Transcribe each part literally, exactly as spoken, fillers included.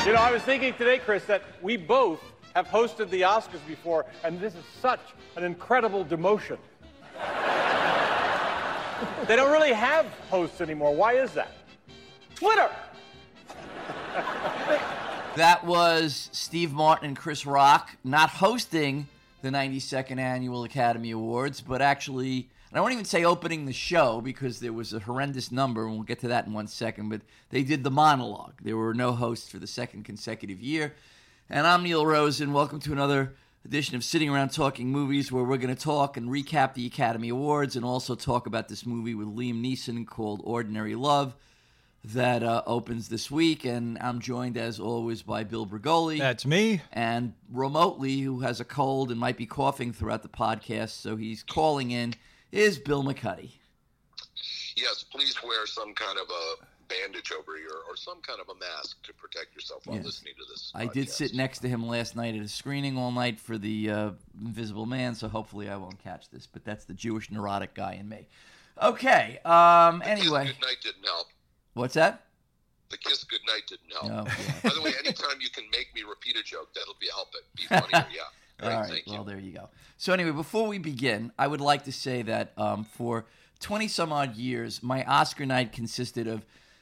You know, I was thinking today, Chris, that we both have hosted the Oscars before, and this is such an incredible demotion. They don't really have hosts anymore. Why is that? Twitter! That was Steve Martin and Chris Rock not hosting the ninety-second Annual Academy Awards, but actually, and I won't even say opening the show because there was a horrendous number, and we'll get to that in one second, but they did the monologue. There were no hosts for the second consecutive year. And I'm Neil Rosen. Welcome to another edition of Sitting Around Talking Movies, where we're going to talk and recap the Academy Awards and also talk about this movie with Liam Neeson called Ordinary Love that uh, opens this week. And I'm joined, as always, by Bill Bergoli. That's me. And remotely, who has a cold and might be coughing throughout the podcast, so he's calling in, is Bill McCuddy. Yes, please wear some kind of a bandage over your, or some kind of a mask to protect yourself while Yes. listening to this I podcast. did sit next to him last night at a screening all night for the uh, Invisible Man, so hopefully I won't catch this, but that's the Jewish neurotic guy in me. Okay, um, The anyway. kiss goodnight didn't help. What's that? The kiss goodnight didn't help. Oh, yeah. By the way, anytime you can make me repeat a joke, that'll be help it. Be funnier, yeah. Great, All right, thank well, you. there you go. So anyway, before we begin, I would like to say that um, for twenty-some-odd years, my Oscar night consisted of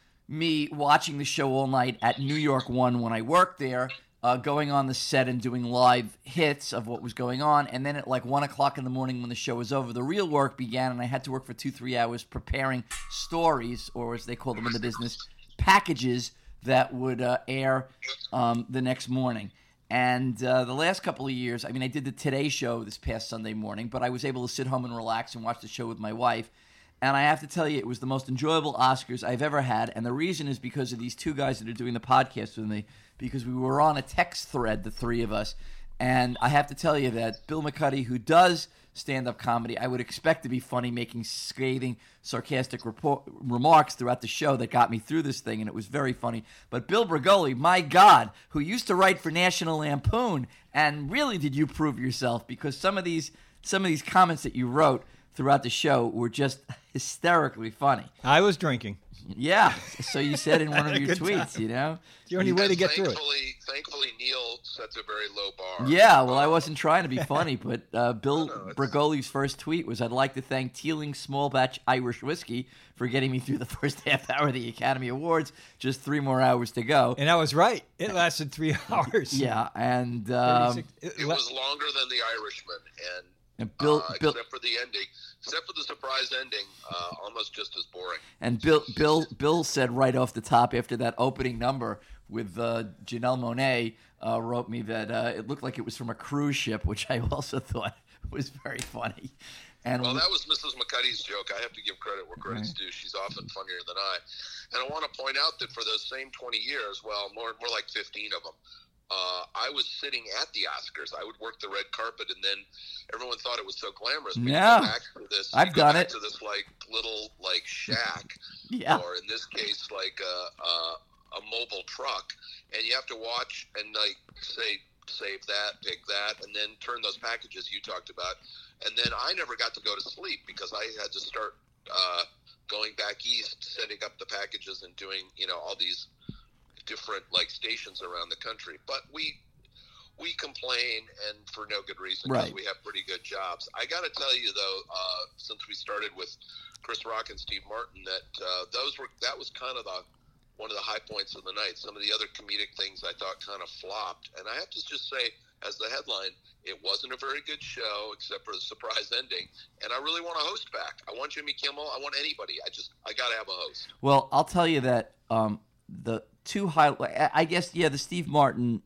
me watching the show all night at New York One when I worked there, uh, going on the set and doing live hits of what was going on, and then at like one o'clock in the morning when the show was over, the real work began, and I had to work for two, three hours preparing stories, or as they call them in the business, packages that would uh, air um, the next morning. And uh, the last couple of years, I mean, I did the Today Show this past Sunday morning, but I was able to sit home and relax and watch the show with my wife. And I have to tell you, it was the most enjoyable Oscars I've ever had. And the reason is because of these two guys that are doing the podcast with me, because we were on a text thread, the three of us. And I have to tell you that Bill McCuddy, who does stand-up comedy, I would expect to be funny, making scathing, sarcastic report, remarks throughout the show that got me through this thing, and it was very funny. But Bill Bergoli, my God, who used to write for National Lampoon, and really did you prove yourself, because some of these some of these comments that you wrote throughout the show were just hysterically funny. I was drinking. Yeah, so you said in one of your Good tweets, time. you know? It's the only way to get through it. Thankfully, thankfully, Neil sets a very low bar. Yeah, well, I wasn't trying to be funny, but uh, Bill No, no, it's- Bergoli's first tweet was, I'd like to thank Teeling Small Batch Irish Whiskey for getting me through the first half hour of the Academy Awards. Just three more hours to go. And I was right. It lasted three hours. Yeah, and um, thirty-six it It le- was longer than The Irishman, and and Bill, uh, Bill except for the ending, except for the surprise ending, uh, almost just as boring. and Bill, Bill, Bill said right off the top after that opening number with uh, Janelle Monáe, uh, wrote me that uh, it looked like it was from a cruise ship, which I also thought was very funny. And Well, that was Missus McCuddy's joke. I have to give credit where credit's due. She's often funnier than I. And I want to point out that for those same twenty years, well, more more like fifteen of them, uh, I was sitting at the Oscars. I would work the red carpet, and then everyone thought it was so glamorous. But Yeah. you go back to this, I've you go done back it. to this like little like shack, yeah. or in this case, like a, a a mobile truck, and you have to watch and like say save that, pick that, and then turn those packages you talked about. And then I never got to go to sleep because I had to start uh, going back east, setting up the packages and doing, you know, all these different like stations around the country. But we we complain, and for no good reason, because Right. we have pretty good jobs. I got to tell you though, uh, since we started with Chris Rock and Steve Martin, that uh, those were that was kind of the one of the high points of the night. Some of the other comedic things I thought kind of flopped, and I have to just say, as the headline, it wasn't a very good show except for the surprise ending. And I really want a host back. I want Jimmy Kimmel. I want anybody. I just I got to have a host. Well, I'll tell you that um, the two high, I guess, yeah, the Steve Martin,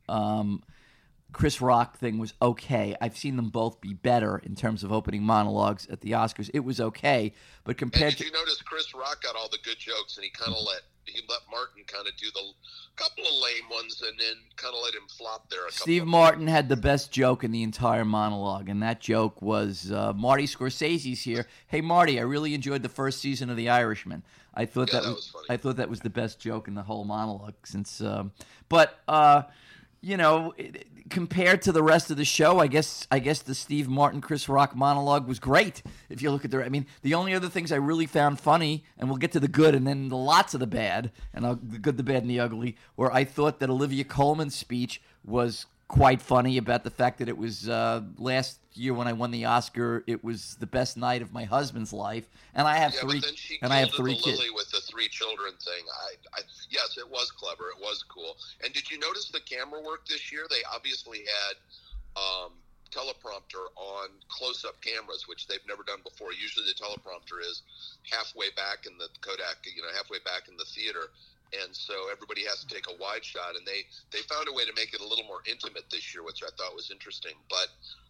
um, Chris Rock thing was okay. I've seen them both be better in terms of opening monologues at the Oscars. It was okay, but And compared did to you notice Chris Rock got all the good jokes, and he kind of let he let Martin kind of do the couple of lame ones, and then kind of let him flop there. A couple Steve of Martin had the best joke in the entire monologue, and that joke was uh, Marty Scorsese's here. Hey, Marty, I really enjoyed the first season of The Irishman. I thought Yeah, that, that was, was funny. I thought that was the best joke in the whole monologue. Since, um, but uh, you know, it, compared to the rest of the show, I guess I guess the Steve Martin, Chris Rock monologue was great. If you look at the, I mean, the only other things I really found funny, and we'll get to the good, and then the lots of the bad, and I'll, the good, the bad, and the ugly, where I thought that Olivia Colman's speech was quite funny about the fact that it was uh, last year when I won the Oscar. It was the best night of my husband's life, and I have yeah, three, but then she and I have gilded three the kids. lily with the three children thing. I, I, yes, it was clever. It was cool. And did you notice the camera work this year? They obviously had um, teleprompter on close-up cameras, which they've never done before. Usually, the teleprompter is halfway back in the Kodak, you know, halfway back in the theater. And so everybody has to take a wide shot, and they, they found a way to make it a little more intimate this year, which I thought was interesting. But,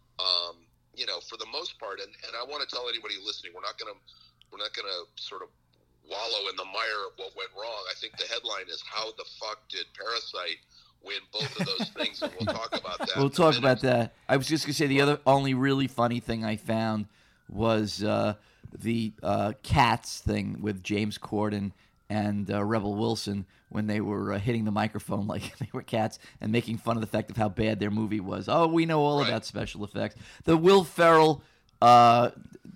um, you know, for the most part, and, and I want to tell anybody listening, we're not going to we're not going to sort of wallow in the mire of what went wrong. I think the headline is how the fuck did Parasite win both of those things, and we'll talk about that. We'll talk about that. I was just going to say the other only really funny thing I found was uh, the uh, Cats thing with James Corden and uh, Rebel Wilson when they were uh, hitting the microphone like they were cats and making fun of the fact of how bad their movie was. Oh, we know all Right. about special effects. The Will Ferrell, uh,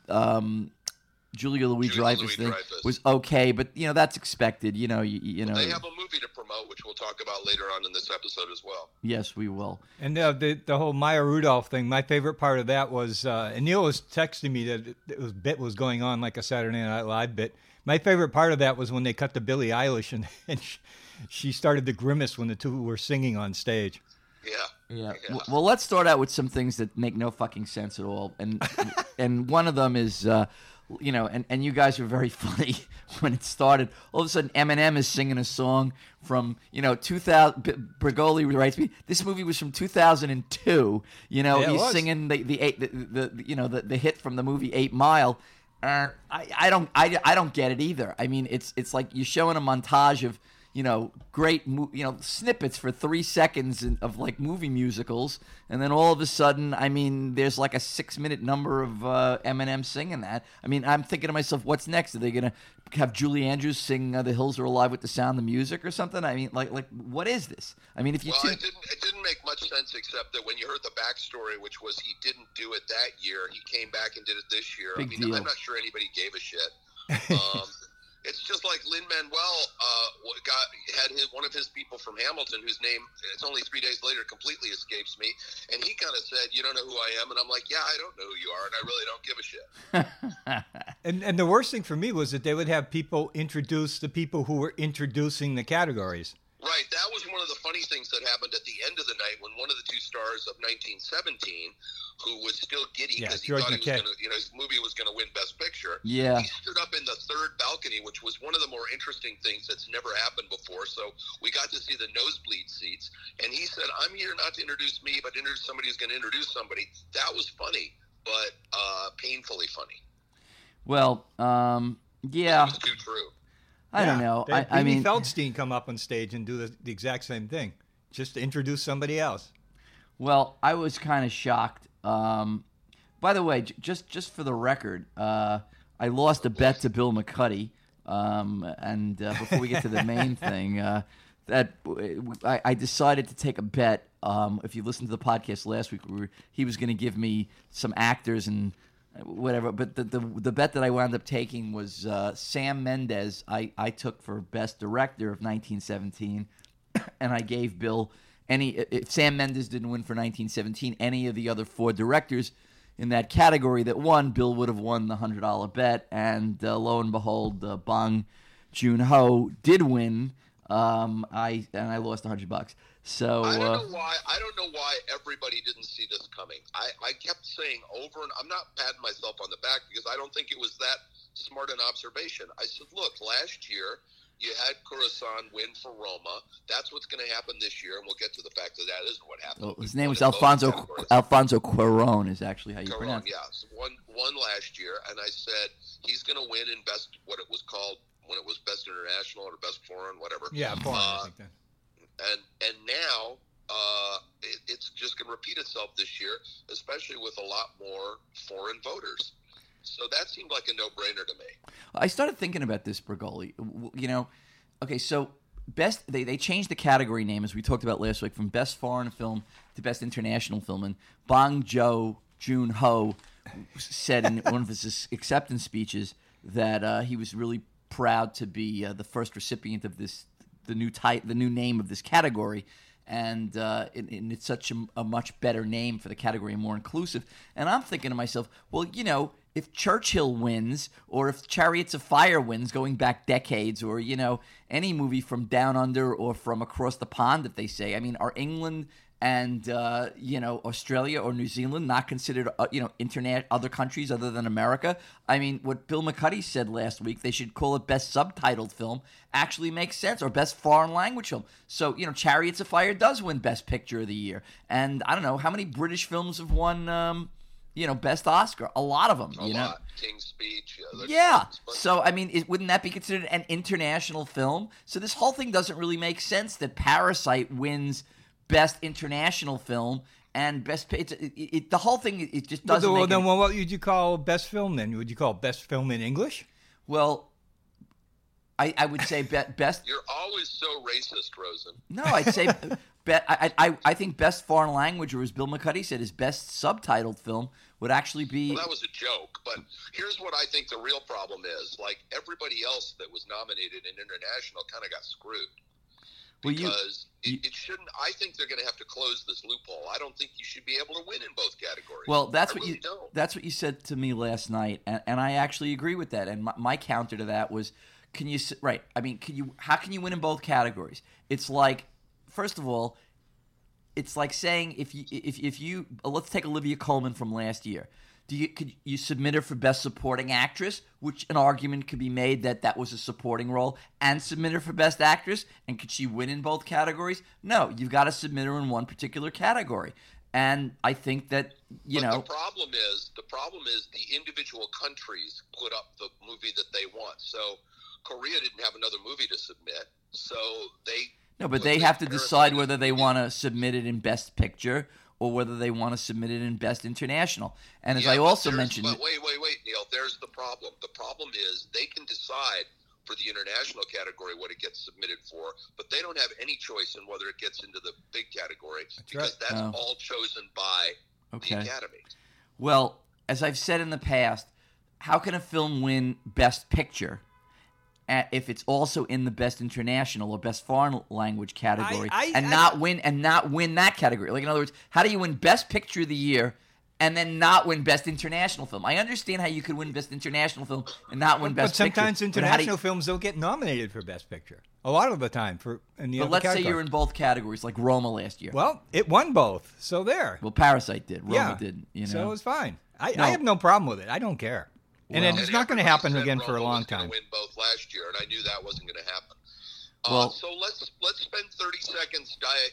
um, Julia Louis-Dreyfus thing Louis-Dreyfus. was okay, but you know that's expected. You know, you, you know. They have a movie to promote, which we'll talk about later on in this episode as well. Yes, we will. And uh, the the whole Maya Rudolph thing, my favorite part of that was, uh, and Neil was texting me that it, it was bit was going on like a Saturday Night Live bit. My favorite part of that was when they cut to Billie Eilish and, and she, she started to grimace when the two were singing on stage. Yeah. Yeah. Yeah. W- Well, let's start out with some things that make no fucking sense at all, and and one of them is, uh, you know, and, and you guys were very funny when it started. All of a sudden, Eminem is singing a song from you know two thousand. B- Bergoli writes me. This movie was from two thousand two. You know, Yeah, it he's was. singing the the, eight, the the you know the, the hit from the movie Eight Mile. Uh, I, I don't I, I don't get it either. I mean, it's it's like you're showing a montage of you know great mo- you know snippets for three seconds in, of like movie musicals, and then all of a sudden, I mean, there's like a six minute number of uh, Eminem singing that. I mean, I'm thinking to myself, what's next? Are they gonna have Julie Andrews sing uh, "The Hills Are Alive" with the Sound of Music or something? I mean, like like what is this? I mean, if you Well, two- it didn't. It didn't make much sense, except that when you heard the backstory, which was he didn't do it that year, he came back and did it this year. Big I mean, deal. I'm not sure anybody gave a shit. Um, it's just like Lin Manuel uh, got had his, one of his people from Hamilton, whose name it's only three days later completely escapes me, and he kind of said, "You don't know who I am," and I'm like, "Yeah, I don't know who you are, and I really don't give a shit." And and the worst thing for me was that they would have people introduce the people who were introducing the categories. Right, that was one of the funny things that happened at the end of the night when one of the two stars of nineteen seventeen, who was still giddy Yeah, because he George thought he was McKay. going to, you know, his movie was going to win Best Picture. Yeah. he stood up in the third balcony, which was one of the more interesting things that's never happened before. So we got to see the nosebleed seats, and he said, "I'm here not to introduce me, but to introduce somebody who's going to introduce somebody." That was funny, but uh, painfully funny. well, um, yeah, It was too true. I don't Yeah, know. they I, had I Beanie mean, Feldstein come up on stage and do the, the exact same thing, just to introduce somebody else. Well, I was kind of shocked. Um, by the way, j- just just for the record, uh, I lost a bet to Bill McCuddy. Um, and uh, before we get to the main thing, uh, that I, I decided to take a bet. Um, if you listened to the podcast last week, we were, he was going to give me some actors and whatever. But the, the the bet that I wound up taking was uh, Sam Mendes. I, I took for Best Director of nineteen seventeen, and I gave Bill any. If Sam Mendes didn't win for nineteen seventeen, any of the other four directors in that category that won, Bill would have won the hundred dollar bet. And uh, lo and behold, uh, Bong Joon-ho did win. Um, I and I lost a hundred bucks. So I don't uh, know why. I don't know why everybody didn't see this coming. I, I kept saying over, and I'm not patting myself on the back because I don't think it was that smart an observation. I said, look, last year you had Kurosan win for Roma. That's what's going to happen this year, and we'll get to the fact that that isn't what happened. well, his We name won was in both Alfonso categories. Alfonso Cuarón is actually how you Cuarón, pronounce it. yeah. So one, one last year, and I said he's going to win in best, what it was called when it was best international or best foreign, whatever. Yeah, foreign, Uh, I think that. and and now uh, it, it's just going to repeat itself this year, especially with a lot more foreign voters. So that seemed like a no-brainer to me. I started thinking about this, Bergoli. W- You know, okay, so best they, they changed the category name, as we talked about last week, from best foreign film to best international film. And Bong Jo Joon Ho said in one of his acceptance speeches that uh, he was really proud to be uh, the first recipient of this, the new type, the new name of this category. And, uh, and, and it's such a, a much better name for the category and more inclusive. And I'm thinking to myself, well, you know, if Churchill wins, or if Chariots of Fire wins, going back decades, or, you know, any movie from Down Under or from across the pond, if they say, I mean, are England and, uh, you know, Australia or New Zealand not considered, uh, you know, internet other countries other than America? I mean, what Bill McCuddy said last week, they should call it best subtitled film, actually makes sense, or best foreign language film. So, you know, Chariots of Fire does win best picture of the year. And I don't know, how many British films have won, um, you know, best Oscar? A lot of them, A you lot. know? King's Speech. Yeah. Yeah. So, I mean, it, wouldn't that be considered an international film? So this whole thing doesn't really make sense that Parasite wins best international film and best it, it, it, the whole thing, it just doesn't well, make then any, well, what would you call best film then? Would you call best film in English? well I, I would say be, best You're always so racist, Rosen. no I'd say be, I, I I think best foreign language, or as Bill McCuddy said, his best subtitled film would actually be Well, that was a joke, but here's what I think the real problem is. Like, everybody else that was nominated in international kind of got screwed. well, you, Because you, it, it shouldn't. I think they're going to have to close this loophole. I don't think you should be able to win in both categories. well that's I what really you don't. that's what you said to me last night, and, and I actually agree with that. And my, my counter to that was, can you s- right? I mean, can you? How can you win in both categories? It's like, first of all, it's like saying if you if if you uh, let's take Olivia Colman from last year. Do you could you submit her for best supporting actress, which an argument could be made that that was a supporting role, and submit her for best actress, and could she win in both categories? No, you've got to submit her in one particular category. And I think that, you but know, the problem is the problem is the individual countries put up the movie that they want. So Korea didn't have another movie to submit, so they no, but put they this have to Parasite decide as whether the they movie. want to submit it in best picture or whether they want to submit it in best international. And as Yeah, I but also there's- mentioned, But wait, wait, wait, Neil. There's the problem. The problem is they can decide for the international category what it gets submitted for, but they don't have any choice in whether it gets into the big category because right. that's Oh. all chosen by Okay. the Academy. well, as I've said in the past, how can a film win best picture uh, if it's also in the best international or best foreign language category, I- I- and I- not win and not win that category? Like, in other words, how do you win best picture of the year and then not win best international film? I understand how you could win best international film and not win But best picture. sometimes but how do you- international films don't get nominated for best picture. A lot of the time for in the But other let's say category. you're in both categories, like Roma last year. Well, it won both, so there. Well, Parasite did. Roma yeah, didn't. You know. so it's fine. I, No. I have no problem with it. I don't care, and Well- it's And not going to everybody happen said again for a Roma long was gonna time. Win both last year, and I knew that wasn't going to happen. Uh, Well- so let's let's spend thirty seconds. Di-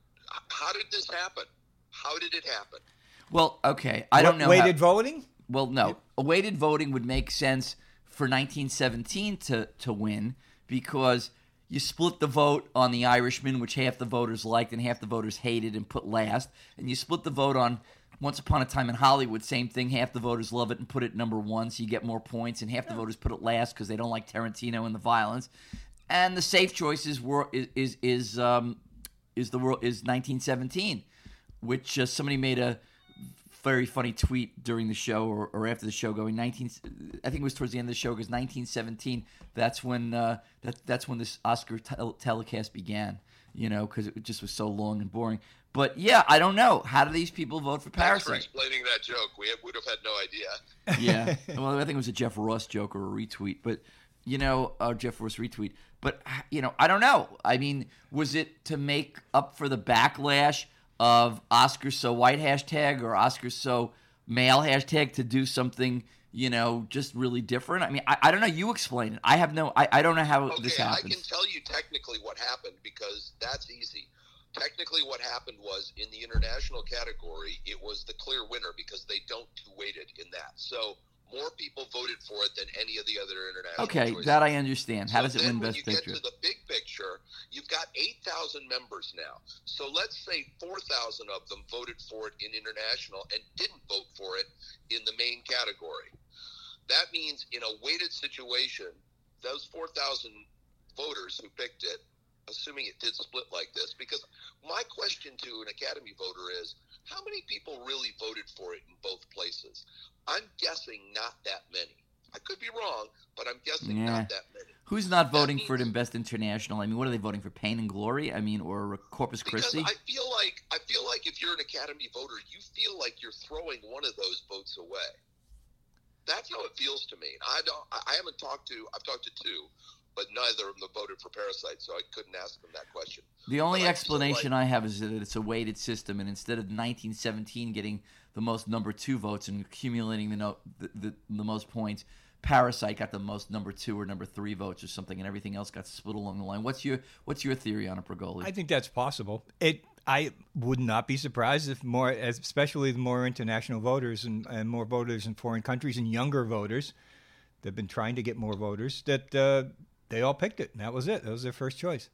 how did this happen? How did it happen? Well, okay. I don't know. Weighted how, voting? Well, no. A weighted voting would make sense for nineteen seventeen to, to win because you split the vote on The Irishman, which half the voters liked and half the voters hated and put last. And you split the vote on Once Upon a Time in Hollywood, same thing. Half the voters love it and put it number one, so you get more points. And half the voters put it last because they don't like Tarantino and the violence. And the safe choice is wor- is is is, um, is the world is nineteen seventeen, which uh, somebody made a very funny tweet during the show or, or after the show going nineteen I think it was towards the end of the show because nineteen seventeen that's when uh, that that's when this Oscar tel- telecast began, you know, because it just was so long and boring. But yeah, I don't know, how do these people vote for Thanks for Parasite? explaining that joke. We would have had no idea. Yeah, well, I think it was a Jeff Ross joke or a retweet, but you know, uh, Jeff Ross retweet. But you know, I don't know. I mean, was it to make up for the backlash of Oscar so white hashtag or Oscar so male hashtag to do something, you know, just really different? I mean, I, I don't know. You explain it. I have no. I, I don't know how this Okay, I happens. can tell you technically what happened because that's easy. Technically, what happened was in the international category, it was the clear winner because they don't do weighted in that. So more people voted for it than any of the other international Okay, choices. that I understand. How So does it then win when Best you Picture? get to the big picture, you've got eight thousand members now. So let's say four thousand of them voted for it in international and didn't vote for it in the main category. That means in a weighted situation, those four thousand voters who picked it assuming it did split like this, because my question to an Academy voter is, how many people really voted for it in both places? I'm guessing not that many. I could be wrong, but I'm guessing Yeah. not that many. Who's not That voting means- for it in Best International? I mean, what are they voting for? Pain and Glory? I mean, or Corpus Because Christi? I feel like I feel like if you're an Academy voter, you feel like you're throwing one of those votes away. That's how it feels to me. I don't. I I haven't talked to. I've talked to two, but neither of them voted for Parasite, so I couldn't ask them that question. The only But I feel explanation like- I have is that it's a weighted system, and instead of nineteen seventeen getting the most number two votes and accumulating the, no, the, the the most points, Parasite got the most number two or number three votes or something, and everything else got split along the line. What's your What's your theory on it, Pergoli? I think that's possible. It. I would not be surprised if more, especially the more international voters and, and more voters in foreign countries and younger voters, they've been trying to get more voters, that uh, they all picked it. And that was it. That was their first choice.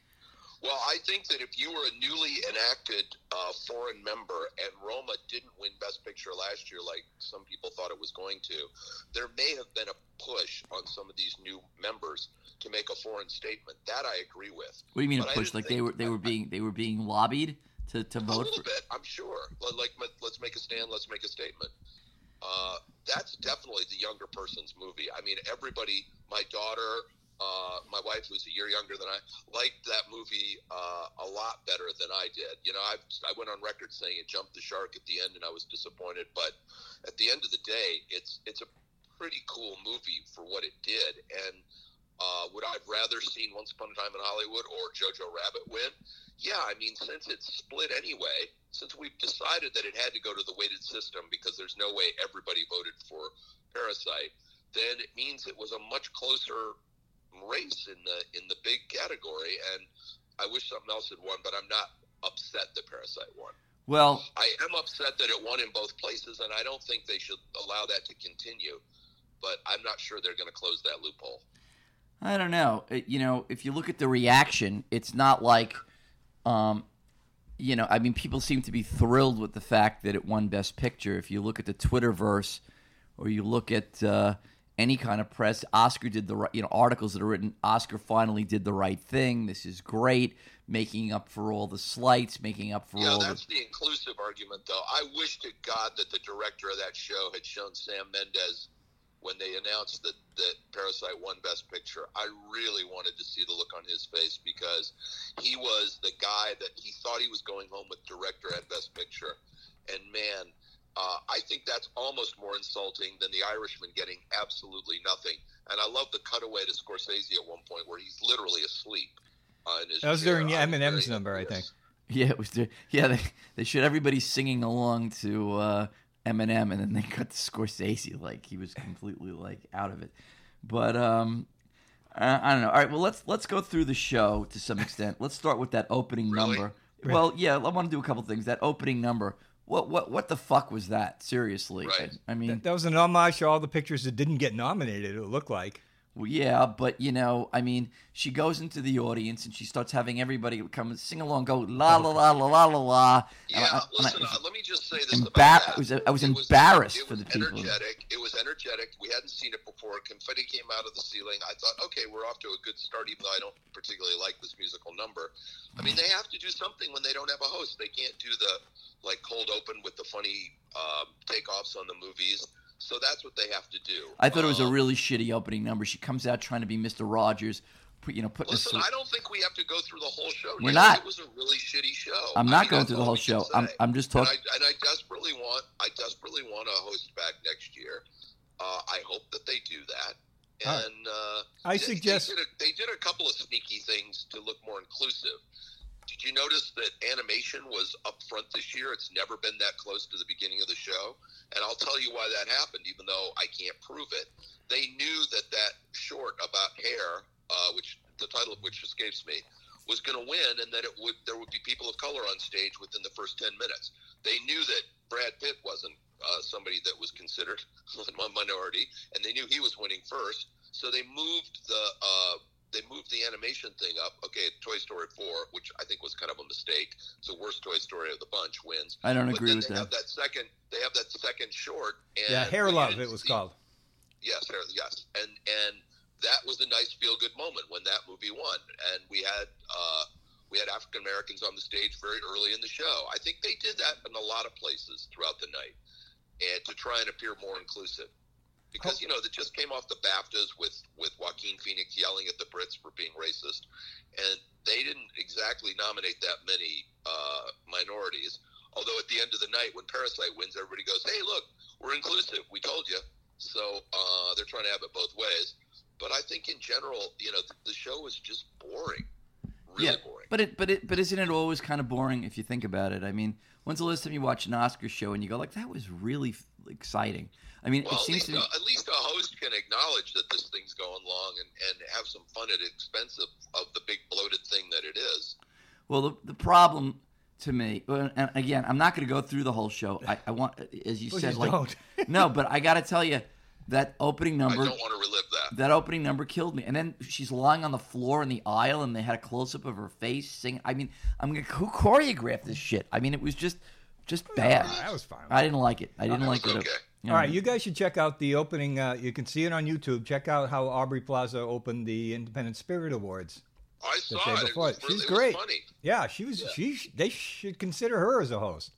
Well, I think that if you were a newly enacted uh, foreign member and Roma didn't win Best Picture last year, like some people thought it was going to, there may have been a push on some of these new members to make a foreign statement. That I agree with. What do you mean But a I push? didn't Like they think- were they were being they were being lobbied to, to A vote little for? bit, I'm sure. Like, let's make a stand. Let's make a statement. Uh, that's definitely the younger person's movie. I mean, everybody. My daughter, uh, my wife, who's a year younger than I, liked that movie uh, a lot better than I did. You know, I I went on record saying it jumped the shark at the end, and I was disappointed. But at the end of the day, it's it's a pretty cool movie for what it did. And uh, would I have rather seen Once Upon a Time in Hollywood or Jojo Rabbit win? Yeah, I mean, since it's split anyway, since we've decided that it had to go to the weighted system because there's no way everybody voted for Parasite, then it means it was a much closer race in the in the big category. And I wish something else had won, but I'm not upset that Parasite won. Well, I am upset that it won in both places, and I don't think they should allow that to continue. But I'm not sure they're going to close that loophole. I don't know. It- you know, if you look at the reaction, it's not like, um, you know, I mean, people seem to be thrilled with the fact that it won Best Picture. If you look at the Twitterverse, or you look at uh, any kind of press, Oscar did the right, you know, articles that are written, Oscar finally did the right thing. This is great, making up for all the slights, making up for Yeah, all that's the. the inclusive argument, though. I wish to God that the director of that show had shown Sam Mendes when they announced that, that Parasite won Best Picture. I really wanted to see the look on his face because he was the guy that he thought he was going home with director at Best Picture. And, man, uh, I think that's almost more insulting than The Irishman getting absolutely nothing. And I love the cutaway to Scorsese at one point where he's literally asleep. Uh, in his That was chair. during the I was Eminem's very number, I impressed. think. Yeah, it was. The, yeah, they, they showed everybody singing along to uh, Eminem, and then they cut to Scorsese like he was completely like out of it. But um, I, I don't know. All right, well let's let's go through the show to some extent. Let's start with that opening Really? number. Well, yeah, I want to do a couple things. That opening number. What what what the fuck was that? Seriously, Right. I, I mean, That, that was an homage to all the pictures that didn't get nominated, it looked like. well, yeah, but you know, I mean, she goes into the audience and she starts having everybody come and sing along, go la la la la la la la. And Yeah, I- and I- listen, uh, let me just say this Embar- about that. I was- I was It embarrassed it for was the people. energetic. It was energetic. We hadn't seen it before. Confetti came out of the ceiling. I thought, okay, we're off to a good start, even though I don't particularly like this musical number. I mean, they have to do something when they don't have a host. They can't do the, like, cold open with the funny um, takeoffs on the movies. So that's what they have to do. I thought it was a Um, really shitty opening number. She comes out trying to be Mister Rogers, put, you know, putting a Listen, sl- I don't think we have to go through the whole show. We're Neil. not. It was a really shitty show. I'm I not mean, going that's through the all whole we can show. I'm say. I'm just And talking. I, and I desperately want, I desperately want a host back next year. Uh, I hope that they do that. Ah. And uh, I they- suggest- they did, a, they did a couple of sneaky things to look more inclusive. Did you notice that animation was up front this year? It's never been that close to the beginning of the show. And I'll tell you why that happened, even though I can't prove it. They knew that that short about hair, uh, which the title of which escapes me, was going to win, and that it would there would be people of color on stage within the first ten minutes. They knew that Brad Pitt wasn't uh, somebody that was considered a minority, and they knew he was winning first. So they moved the uh, they moved the animation thing up. Okay, Toy Story four, which I think was kind of a mistake. It's the worst Toy Story of the bunch, wins. I don't But agree then with they that. have that second. They have that second short. And Yeah, Hair what you Love, didn't it was see- called. Yes, Hair, yes, and and that was a nice feel-good moment when that movie won. And we had uh, we had African Americans on the stage very early in the show. I think they did that in a lot of places throughout the night, and to try and appear more inclusive. Because, you know, that just came off the BAFTAs with, with Joaquin Phoenix yelling at the Brits for being racist. And they didn't exactly nominate that many uh, minorities. Although at the end of the night, when Parasite wins, everybody goes, hey, look, we're inclusive. We told you. So uh, they're trying to have it both ways. But I think in general, you know, the, the show is just boring. Really yeah, boring. But it, but it, but isn't it always kind of boring if you think about it? I mean, when's the last time you watch an Oscar show and you go like, that was really f- exciting? I mean, well, it seems at least, to be... at least a host can acknowledge that this thing's going long and, and have some fun at the expense of, of the big bloated thing that it is. Well, the the problem to me, and again, I'm not going to go through the whole show. I, I want, as you Please said, like don't. no, but I got to tell you that opening number. I don't want to relive that. That opening number killed me. And then she's lying on the floor in the aisle, and they had a close up of her face singing. I mean, I'm like, who choreographed this shit? I mean, it was just just bad. That was fine. I didn't like it. I didn't That like was it. okay. You All know. right, you guys should check out the opening. Uh, you can see it on YouTube. Check out how Aubrey Plaza opened the Independent Spirit Awards. I saw day it. It before. was really, She's it was great. funny. Yeah, she was. She they should consider her as a host.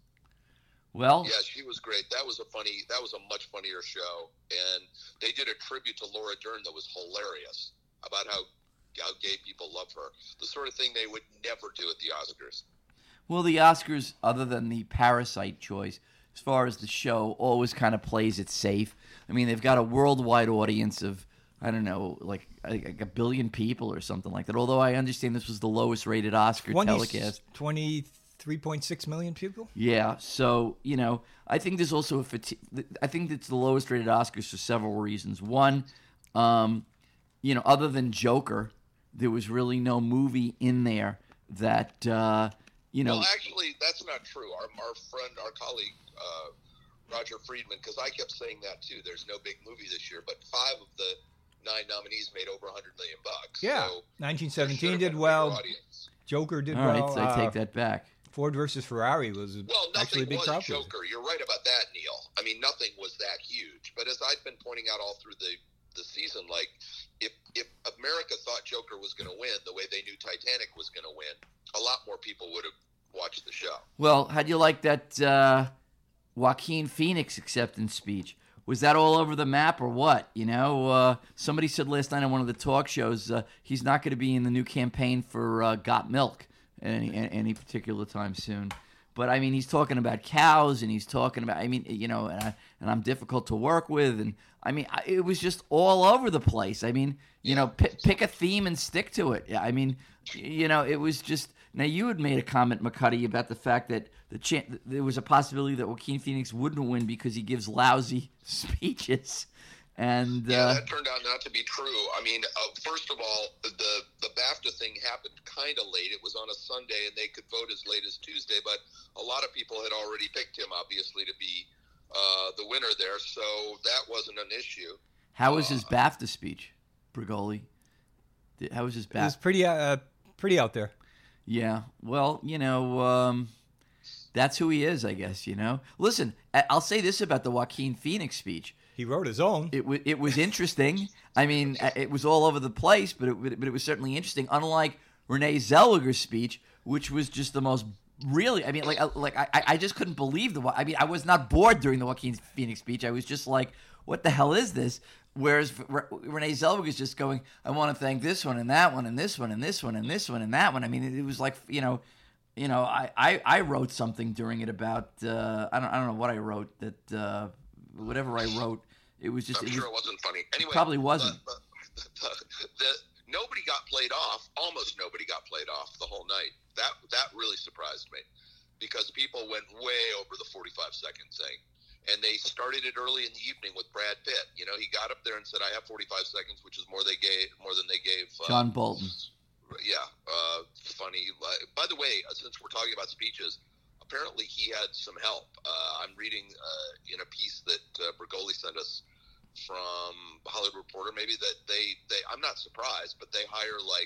Well, Yeah, she was great. That was a funny. That was a much funnier show, and they did a tribute to Laura Dern that was hilarious about how how gay people love her. The sort of thing they would never do at the Oscars. well, the Oscars, other than the Parasite choice, as far as the show, always kind of plays it safe. I mean, they've got a worldwide audience of, I don't know, like, like a billion people or something like that. Although I understand this was the lowest rated Oscar telecast. twenty-three point six million people. Yeah, so, you know, I think there's also a fatigue. I think it's the lowest rated Oscars for several reasons. One, um, you know, other than Joker, there was really no movie in there that, uh, you know. Well, actually, that's not true. Our our friend, our colleague, uh, Roger Friedman, because I kept saying that too. There's no big movie this year, but five of the nine nominees made over a hundred million bucks. Yeah, so nineteen there should seventeen have did been a bigger well. audience. Joker did All right, well. so I take Uh, that back. Ford versus Ferrari was Well, actually a nothing big was crowd pleaser. Joker. You're right about that, Neil. I mean, nothing was that huge. But as I've been pointing out all through the, the season, like, if if America thought Joker was going to win the way they knew Titanic was going to win, a lot more people would have watched the show. Well, how'd you like that uh, Joaquin Phoenix acceptance speech? Was that all over the map or what? You know, uh, somebody said last night on one of the talk shows uh, he's not going to be in the new campaign for uh, Got Milk at any, at any particular time soon. But I mean, he's talking about cows, and he's talking about. I mean, you know, and, I, and I'm difficult to work with, and I mean, I, it was just all over the place. I mean, you know, pick, pick a theme and stick to it. I mean, you know, it was just. Now, you had made a comment, McCuddy, about the fact that the chan- there was a possibility that Joaquin Phoenix wouldn't win because he gives lousy speeches. And Yeah, uh, that turned out not to be true. I mean, uh, first of all, the the BAFTA thing happened kind of late. It was on a Sunday, and they could vote as late as Tuesday. But a lot of people had already picked him, obviously, to be uh, the winner there. So that wasn't an issue. how was his BAFTA speech, Brigoli? Did- How was his It was BAFTA? pretty uh, pretty out there. Yeah, well, you know, um, that's who he is, I guess, you know. Listen, I- I'll say this about the Joaquin Phoenix speech. He wrote his own. It, w- it was interesting. I mean, uh, it was all over the place, but it, but it was certainly interesting. Unlike Renee Zellweger's speech, which was just the most really. I mean, like, I- like I, I just couldn't believe the. Wa- I mean, I was not bored during the Joaquin Phoenix speech. I was just like, what the hell is this? Whereas Re- Renee Zellweger's just going, I want to thank this one and that one and this one and this one and this one and that one. I mean, it, it was like, you know, you know, I, I, I wrote something during it about uh, I don't I don't know what I wrote that uh, whatever I wrote. It was just. I'm it sure was, it wasn't funny. Anyway, probably wasn't. The, the, the, the, nobody got played off. Almost nobody got played off the whole night. That that really surprised me, because people went way over the forty-five second thing, and they started it early in the evening with Brad Pitt. You know, he got up there and said, "I have forty-five seconds," which is more they gave more than they gave uh, John Bolton. Yeah, uh, funny. By the way, since we're talking about speeches, apparently he had some help. Uh, I'm reading uh, in a piece that uh, Bergoli sent us from Hollywood Reporter, maybe that they, they I'm not surprised, but they hire like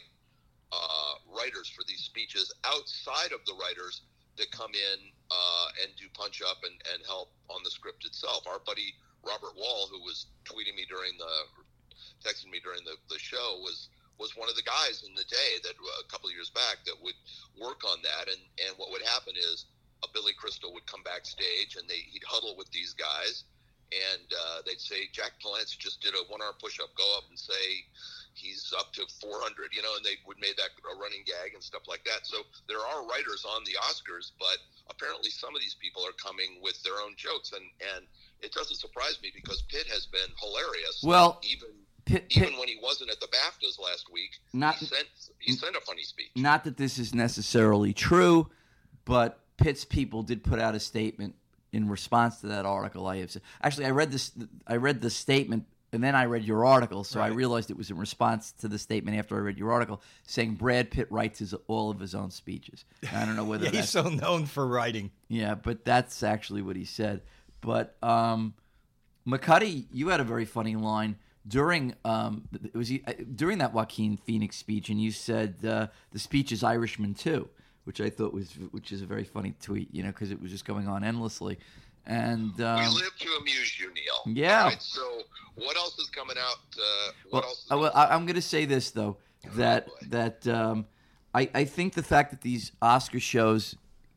uh, writers for these speeches outside of the writers that come in uh, and do punch up and, and help on the script itself. Our buddy Robert Wall, who was tweeting me during the texted me during the, the show was was one of the guys in the day that uh, a couple of years back that would work on that. And, and what would happen is a Billy Crystal would come backstage and they he'd huddle with these guys. And uh, they'd say, Jack Palance just did a one-arm push-up. Go up and say he's up to four hundred, you know, and they would make that a running gag and stuff like that. So there are writers on the Oscars, but apparently some of these people are coming with their own jokes. And, and it doesn't surprise me because Pitt has been hilarious. Well, even Pitt, even Pitt, when he wasn't at the BAFTAs last week, not, he, sent, he sent a funny speech. Not that this is necessarily true, but Pitt's people did put out a statement in response to that article. I have said, actually, I read this. I read the statement, and then I read your article, so right. I realized it was in response to the statement after I read your article, saying Brad Pitt writes his all of his own speeches. I don't know whether yeah, that's, he's so known for writing. Yeah, but that's actually what he said. But um, McCuddy, you had a very funny line during um, it was during that Joaquin Phoenix speech, and you said uh, the speech is Irishman too. Which I thought was, which is a very funny tweet, you know, because it was just going on endlessly, and um, we live to amuse you, Neil. Yeah. Right, so what else is coming out? Uh, what well, else? Is I, well, I, I'm going to say this though, that oh, that um, I I think the fact that these Oscar shows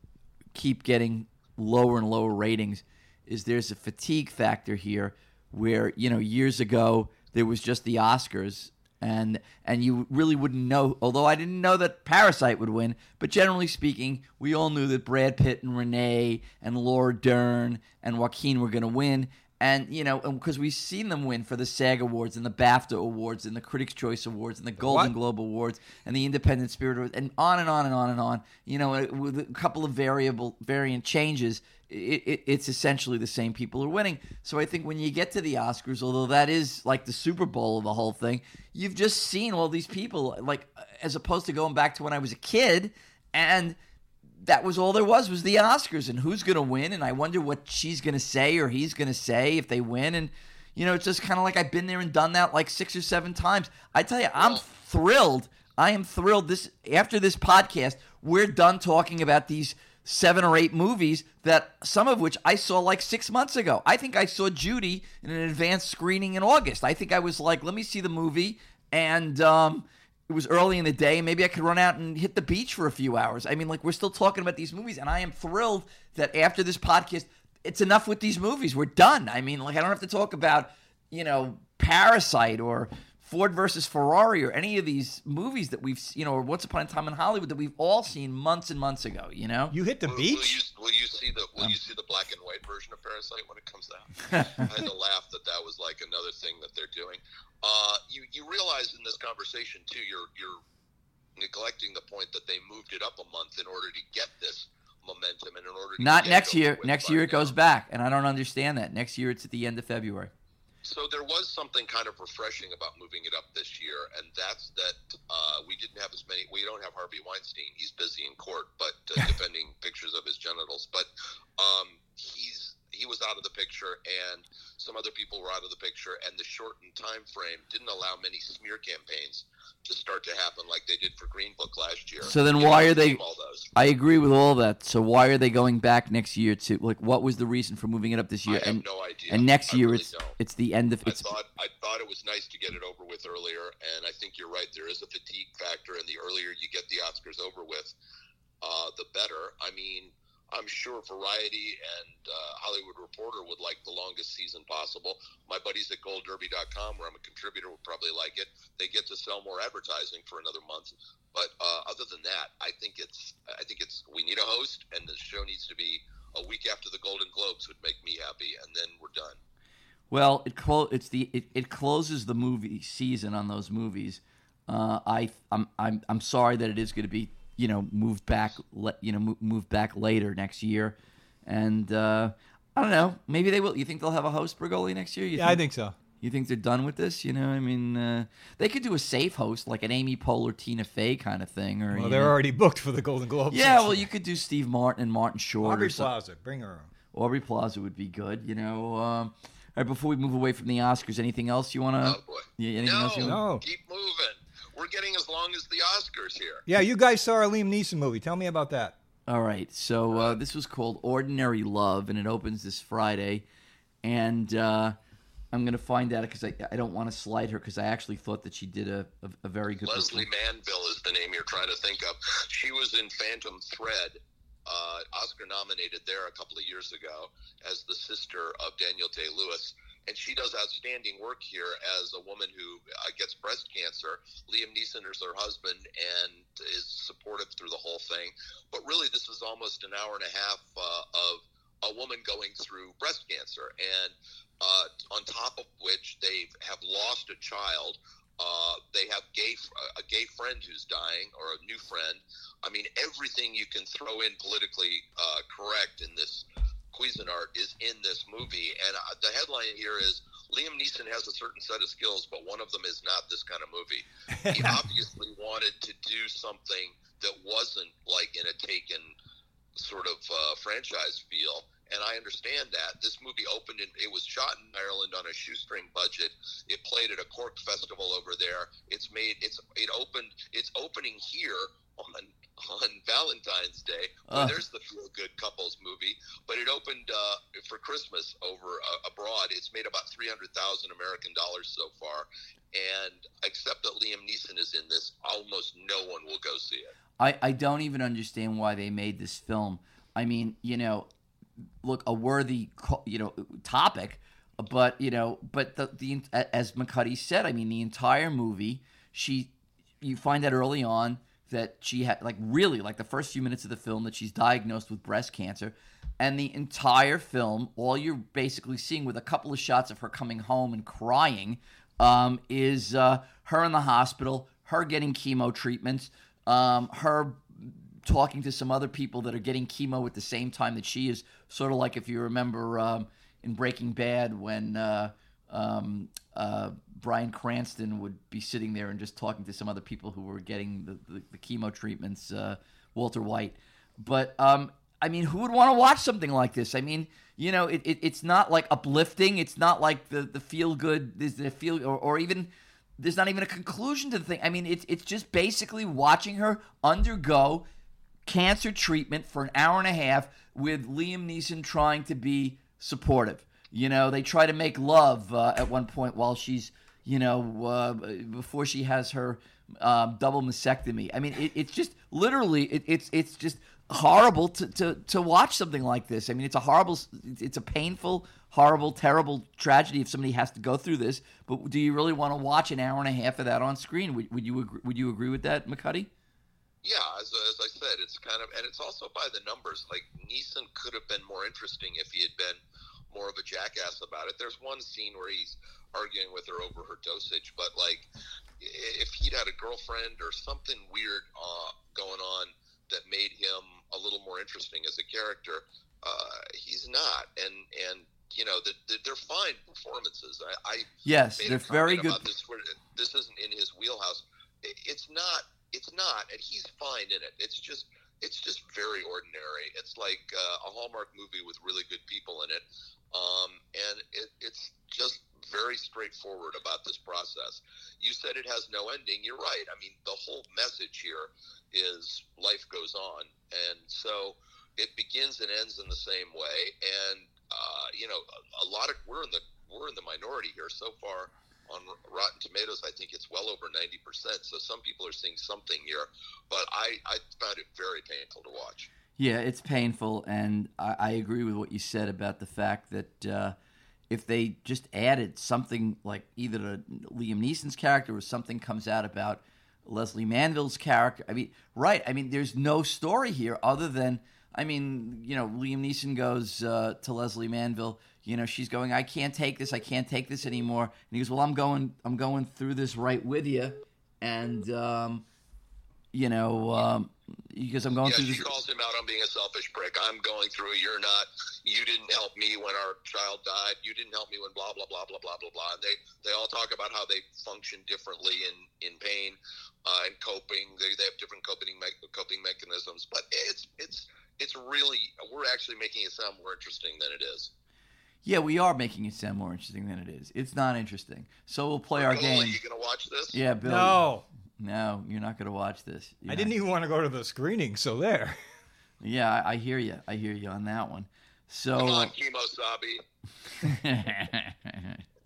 keep getting lower and lower ratings is there's a fatigue factor here, where you know years ago there was just the Oscars. And and you really wouldn't know, although I didn't know that Parasite would win, but generally speaking, we all knew that Brad Pitt and Renee and Laura Dern and Joaquin were going to win. And, you know, because we've seen them win for the SAG Awards and the BAFTA Awards and the Critics' Choice Awards and the Golden What? Globe Awards and the Independent Spirit Awards and on and on and on and on. You know, with a couple of variable variant changes, it, it, it's essentially the same people are winning. So I think when you get to the Oscars, although that is like the Super Bowl of the whole thing, you've just seen all these people, like as opposed to going back to when I was a kid and that was all there was, was the Oscars and who's going to win. And I wonder what she's going to say or he's going to say if they win. And, you know, it's just kind of like I've been there and done that like six or seven times. I tell you, I'm thrilled. I am thrilled. This after this podcast, we're done talking about these seven or eight movies that some of which I saw like six months ago. I think I saw Judy in an advanced screening in August. I think I was like, let me see the movie. And, um, it was early in the day. Maybe I could run out and hit the beach for a few hours. I mean, like, we're still talking about these movies, and I am thrilled that after this podcast, it's enough with these movies. We're done. I mean, like, I don't have to talk about, you know, Parasite or Ford versus Ferrari or any of these movies that we've, you know, or Once Upon a Time in Hollywood that we've all seen months and months ago, you know? You hit the will, beach? Will you, will you see the Will Um, you see the black and white version of Parasite when it comes out? I had to laugh that that was like another thing that they're doing. Uh, you you realize in this conversation too, you're you're neglecting the point that they moved it up a month in order to get this momentum and in order to Not get next it over year. with Next by year it now. goes back, and I don't understand that. Next year it's at the end of February. So there was something kind of refreshing about moving it up this year, and that's that uh, we didn't have as many. We don't have Harvey Weinstein; he's busy in court, but uh, defending pictures of his genitals. But um, he's he was out of the picture, and some other people were out of the picture, and the shortened time frame didn't allow many smear campaigns to start to happen like they did for Green Book last year. So then You why know, are they all those. I agree with all that. So why are they going back next year to like what was the reason for moving it up this year? I have and no idea. and next I year really it's don't. it's the end of I it's thought I thought it was nice to get it over with earlier, and I think you're right. There is a fatigue factor, and the earlier you get the Oscars over with, uh, the better. I mean, I'm sure Variety and uh, Hollywood Reporter would like the longest season possible. My buddies at gold derby dot com, where I'm a contributor, would probably like it. They get to sell more advertising for another month. But uh, other than that, I think it's I think it's we need a host, and the show needs to be a week after the Golden Globes would make me happy, and then we're done. Well, it clo- it's the it, it closes the movie season on those movies. Uh, I I'm I'm I'm sorry that it is going to be, you know, moved back, le- you know, mo- moved back later next year, and uh, I don't know. Maybe they will. You think they'll have a host, Bergoli, next year? You Yeah, I think so. You think they're done with this? You know, I mean, uh, they could do a safe host, like an Amy Poehler, Tina Fey kind of thing, or Well, you they're know. already booked for the Golden Globes. Yeah, well, you could do Steve Martin and Martin Short. Aubrey or some- Plaza, bring her on. Aubrey Plaza would be good. You know. Um, all right, before we move away from the Oscars, anything else you want to? Oh boy! Yeah, anything no, else you No. keep moving. We're getting as long as the Oscars here. Yeah, you guys saw our Liam Neeson movie. Tell me about that. All right, so uh, this was called Ordinary Love, and it opens this Friday. And uh, I'm going to find out because I, I don't want to slide her because I actually thought that she did a, a, a very good Leslie Manville is the name you're trying to think of. She was in Phantom Thread, uh, Oscar nominated there a couple of years ago as the sister of Daniel Day-Lewis. And she does outstanding work here as a woman who uh, gets breast cancer. Liam Neeson is her husband and is supportive through the whole thing. But really, this is almost an hour and a half uh, of a woman going through breast cancer. And uh, on top of which, they have lost a child. Uh, they have gay a gay friend who's dying, or a new friend. I mean, everything you can throw in politically uh, correct in this Cuisinart is in this movie, and uh, the headline here is Liam Neeson has a certain set of skills, but one of them is not this kind of movie. He obviously wanted to do something that wasn't like in a Taken sort of uh, franchise feel, and I understand that. This movie opened in, it was shot in Ireland on a shoestring budget. It played at a Cork festival over there. It's made, it's, it opened, it's opening here on on Valentine's Day. Well, Uh. there's the feel-good couples movie, but it opened uh, for Christmas over uh, abroad. It's made about three hundred thousand American dollars so far, and except that Liam Neeson is in this, almost no one will go see it. I, I don't even understand why they made this film. I mean, you know, look, a worthy, co- you know, topic, but, you know, but the, the as McCuddy said, I mean, the entire movie, she, you find out early on that she had, like, really, like, the first few minutes of the film, that she's diagnosed with breast cancer. And the entire film, all you're basically seeing, with a couple of shots of her coming home and crying, um, is uh, her in the hospital, her getting chemo treatments, um, her talking to some other people that are getting chemo at the same time that she is. Sort of like if you remember um, in Breaking Bad when uh, um, uh, Bryan Cranston would be sitting there and just talking to some other people who were getting the, the, the chemo treatments, uh, Walter White. But, um, I mean, who would want to watch something like this? I mean, you know, it, it it's not like uplifting. It's not like the, the feel-good, there's the feel, or, or even, there's not even a conclusion to the thing. I mean, it's it's just basically watching her undergo cancer treatment for an hour and a half with Liam Neeson trying to be supportive. You know, they try to make love uh, at one point while she's, you know, uh, before she has her um, double mastectomy. I mean, it, it's just literally, it, it's it's just horrible to, to, to watch something like this. I mean, it's a horrible, it's a painful, horrible, terrible tragedy if somebody has to go through this. But do you really want to watch an hour and a half of that on screen? Would, would you agree, would you agree with that, McCuddy? Yeah, as, as I said, it's kind of, and it's also by the numbers. Like, Neeson could have been more interesting if he had been more of a jackass about it. There's one scene where he's arguing with her over her dosage, but like, if he'd had a girlfriend or something weird uh, going on that made him a little more interesting as a character, uh, he's not. And and you know, the, the, they're fine performances. I, I yes, made they're a comment very good. about this, where this isn't in his wheelhouse. It, it's not. It's not, and he's fine in it. It's just. It's just very ordinary. It's like uh, a Hallmark movie with really good people in it. Um, and it, it's just very straightforward about this process. You said it has no ending. You're right. I mean, the whole message here is life goes on. And so it begins and ends in the same way. And, uh, you know, a, a lot of, we're in the, we're in the minority here so far. On Rotten Tomatoes, I think it's well over ninety percent. So some people are seeing something here, but I, I found it very painful to watch. Yeah, it's painful, and I, I agree with what you said about the fact that uh, if they just added something like either to Liam Neeson's character or something comes out about Leslie Manville's character, I mean, right, I mean, there's no story here other than, I mean, you know, Liam Neeson goes uh, to Leslie Manville, you know, she's going, I can't take this, I can't take this anymore. And he goes, well, I'm going, I'm going through this right with you. And, um, you know, um, because I'm going yeah, through she this. calls him out on being a selfish prick. I'm going through it, you're not. You didn't help me when our child died. You didn't help me when blah, blah, blah, blah, blah, blah, blah. And they, they all talk about how they function differently in, in pain uh, and coping. They, they have different coping me- coping mechanisms. But it's, it's, it's really, we're actually making it sound more interesting than it is. Yeah, we are making it sound more interesting than it is. It's not interesting. So we'll play our Bill, game. Are you going to watch this? Yeah, Bill. No. No, you're not going to watch this. I Yeah. didn't even want to go to the screening, so there. Yeah, I, I hear you. I hear you on that one. So, Come on, Kimo Sabe.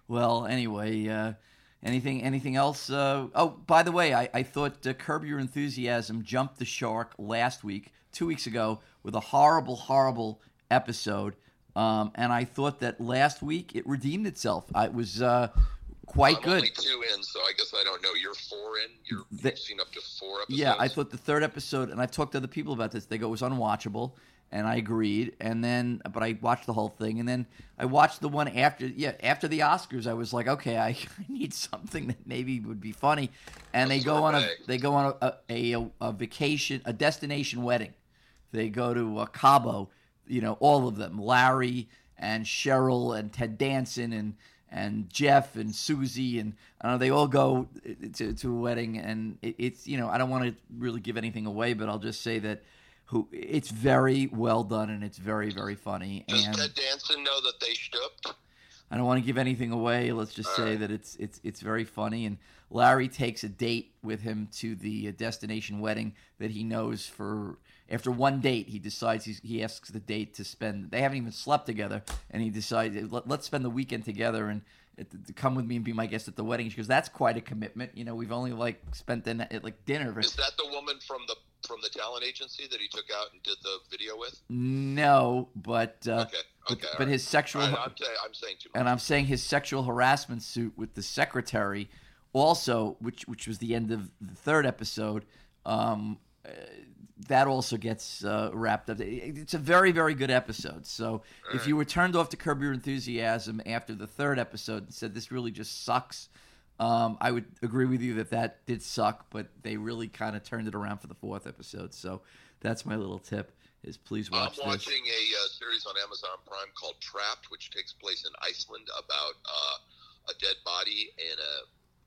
Well, anyway, uh, anything anything else? Uh, oh, by the way, I, I thought uh, Curb Your Enthusiasm jumped the shark last week, two weeks ago, with a horrible, horrible episode. Um, and I thought that last week it redeemed itself. I, it was uh, quite I'm good. only two in, so I guess I don't know. You're four in? You're, The- you've seen up to four episodes? Yeah, I thought the third episode, and I've talked to other people about this, they go, it was unwatchable, and I agreed. And then, but I watched the whole thing, and then I watched the one after, yeah, after the Oscars. I was like, okay, I, I need something that maybe would be funny. And they go on a, they go on a, a, a, a vacation, a destination wedding. They go to uh, Cabo, you know, all of them, Larry and Cheryl and Ted Danson and and Jeff and Susie, and I don't know, they all go to, to a wedding, and it, it's, you know, I don't want to really give anything away, but I'll just say that who it's very well done, and it's very, very funny. Does and Ted Danson know that they stooped? I don't want to give anything away. Let's just say that it's it's it's very funny, and Larry takes a date with him to the uh, destination wedding that he knows for. After one date, he decides he's, he asks the date to spend. They haven't even slept together, and he decides Let, let's spend the weekend together and uh, to come with me and be my guest at the wedding. She goes, "That's quite a commitment. You know, we've only like spent the, like dinner." Is that the woman from the from the talent agency that he took out and did the video with? No, but uh, Okay, but, okay, all but right. his sexual. All right, I'm, say, I'm saying too much. And I'm saying his sexual harassment suit with the secretary, also, which which was the end of the third episode, um, uh, that also gets uh, wrapped up. It's a very, very good episode. So if you were turned off to Curb Your Enthusiasm after the third episode and said this really just sucks, um, I would agree with you that that did suck, but they really kind of turned it around for the fourth episode. So that's my little tip, is please watch I'm this. watching a uh, series on Amazon Prime called Trapped, which takes place in Iceland about uh, a dead body in a,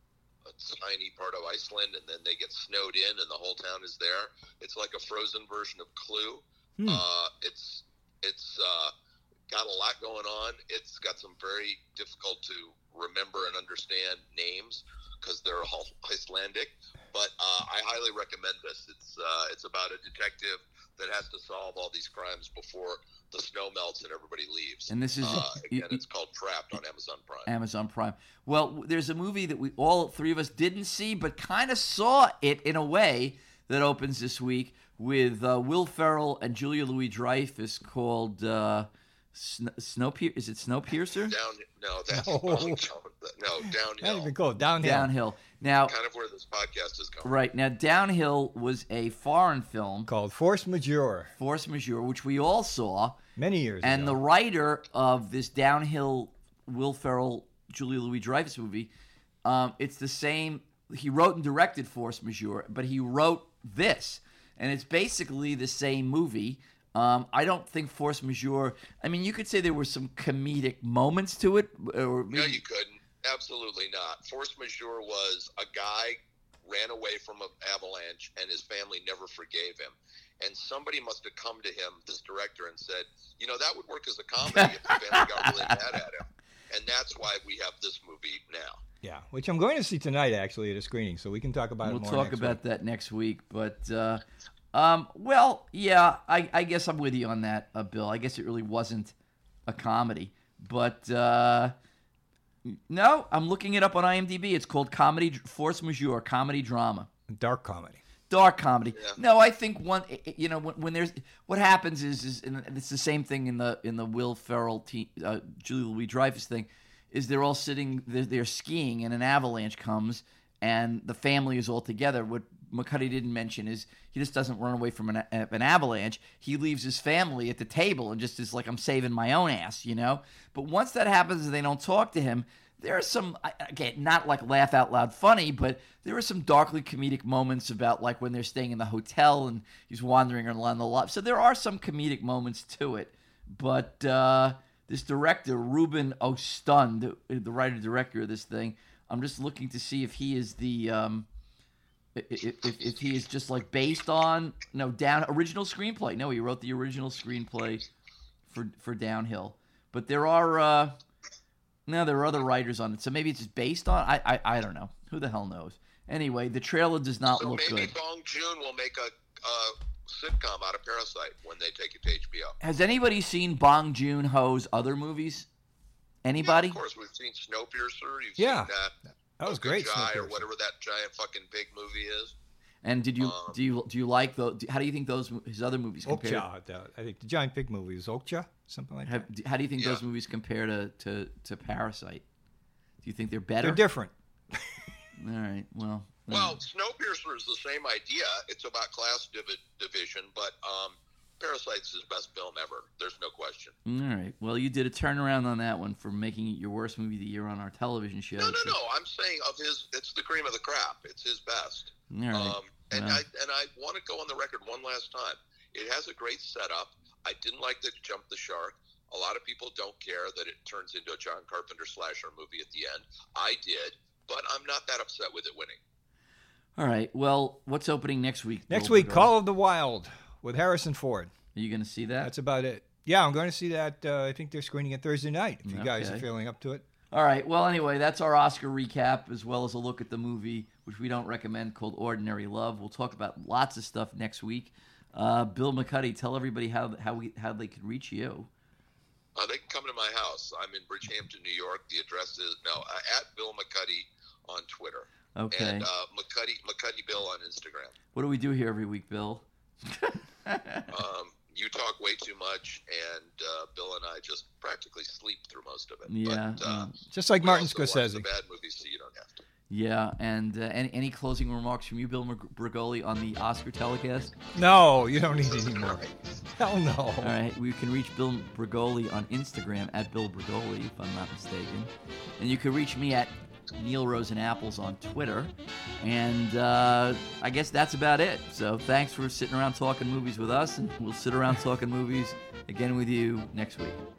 a tiny part of Iceland, and then they get snowed in, and the whole town is there. It's like a frozen version of Clue. Hmm. Uh, it's it's uh, got a lot going on. It's got some very difficult to remember and understand names because they're all Icelandic. But uh, I highly recommend this. It's uh, it's about a detective that has to solve all these crimes before the snow melts and everybody leaves. And this is uh, you- again, it's called Trapped on Amazon Prime. Amazon Prime. Well, there's a movie that we all three of us didn't see, but kind of saw it in a way that opens this week with uh, Will Ferrell and Julia Louis-Dreyfus called uh, Sn- Snowpiercer. Is it Snowpiercer? Down, no, that's No. no, Not downhill. even cool. Downhill. Downhill. Now, Kind of where this podcast is going. right now, Downhill was a foreign film, Called Force Majeure. Force Majeure, which we all saw. Many years And ago. the writer of this Downhill, Will Ferrell, Julia Louis-Dreyfus movie, um, it's the same. He wrote and directed Force Majeure, but he wrote this, and it's basically the same movie. Um, I don't think Force Majeure. I mean, you could say there were some comedic moments to it, or No, you couldn't. Absolutely not. Force Majeure was a guy ran away from an avalanche, and his family never forgave him. And somebody must have come to him, this director, and said, you know, that would work as a comedy if the family got really mad at him. And that's why we have this movie now. Yeah, which I'm going to see tonight, actually, at a screening, so we can talk about we'll it more talk next about week. that next week. But uh, um, well, yeah, I, I guess I'm with you on that, uh, Bill. I guess it really wasn't a comedy, but uh, no, I'm looking it up on IMDb. It's called Comedy Force Majeure, comedy drama. Dark comedy. Dark comedy. Yeah. No, I think one. You know, when, when there's what happens is, is and it's the same thing in the in the Will Ferrell, te- uh, Julia Louis-Dreyfus thing, is they're all sitting, they're, they're skiing, and an avalanche comes, and the family is all together. What McCuddy didn't mention is he just doesn't run away from an, an avalanche. He leaves his family at the table and just is like, I'm saving my own ass, you know. But once that happens and they don't talk to him, there are some, again, not like laugh out loud funny, but there are some darkly comedic moments about like when they're staying in the hotel and he's wandering around the lot. So there are some comedic moments to it. But uh, this director, Ruben Ostund, the writer-director of this thing, I'm just looking to see if he is the, um, if, if, if he is just like based on, no, down original screenplay. No, he wrote the original screenplay for, for Downhill. But there are... Uh, No, there are other writers on it, so maybe it's just based on. I, I, I don't know. Who the hell knows? Anyway, the trailer does not So look maybe good. Bong Joon will make a, a sitcom out of Parasite when they take it to H B O. Has anybody seen Bong Joon-ho's other movies? Anybody? Yeah, of course, we've seen Snowpiercer. You've Yeah. seen that. That was Okja great. or Snowpiercer. whatever that giant fucking big movie is. And did you Um, do you do you like the? How do you think those his other movies compare? Okja. the- I think the giant pig movie was Okja, something like that. Have, how do you think Yeah. those movies compare to, to, to Parasite? Do you think they're better? They're different. All right. Well. Well, Snowpiercer is the same idea. It's about class divi- division, but um, Parasite's his best film ever. There's no question. All right. Well, you did a turnaround on that one for making it your worst movie of the year on our television show. No, no, So- no. I'm saying of his, it's the cream of the crop. It's his best. All right. Um, and Well. I and I want to go on the record one last time. It has a great setup. I didn't like that it jumped the shark. A lot of people don't care that it turns into a John Carpenter slasher movie at the end. I did, but I'm not that upset with it winning. All right. Well, what's opening next week? Next Bill week, Burgoyne? Call of the Wild with Harrison Ford. Are you going to see that? That's about it. Yeah, I'm going to see that. Uh, I think they're screening it Thursday night, if you guys are Okay. feeling up to it. All right. Well, anyway, that's our Oscar recap, as well as a look at the movie, which we don't recommend, called Ordinary Love. We'll talk about lots of stuff next week. Uh, Bill McCuddy, tell everybody how how we how they can reach you. Uh, they can come to my house. I'm in Bridgehampton, New York. The address is no uh, at Bill McCuddy on Twitter. Okay. And uh, McCuddy McCuddy Bill on Instagram. What do we do here every week, Bill? Um, you talk way too much, and uh, Bill and I just practically sleep through most of it. Yeah. But, uh, um, Just like we Martin also watch Scorsese. the bad movies, so you don't have to. yeah. And uh, any, any closing remarks from you, Bill Mag- Brigoli, on the Oscar telecast? No, you don't need any more. Hell no. All right, we can reach Bill Brigoli on Instagram at Bill Brigoli, if I'm not mistaken. And you can reach me at Neil Rosenapples on Twitter. And uh, I guess that's about it. So thanks for sitting around talking movies with us, and we'll sit around talking movies again with you next week.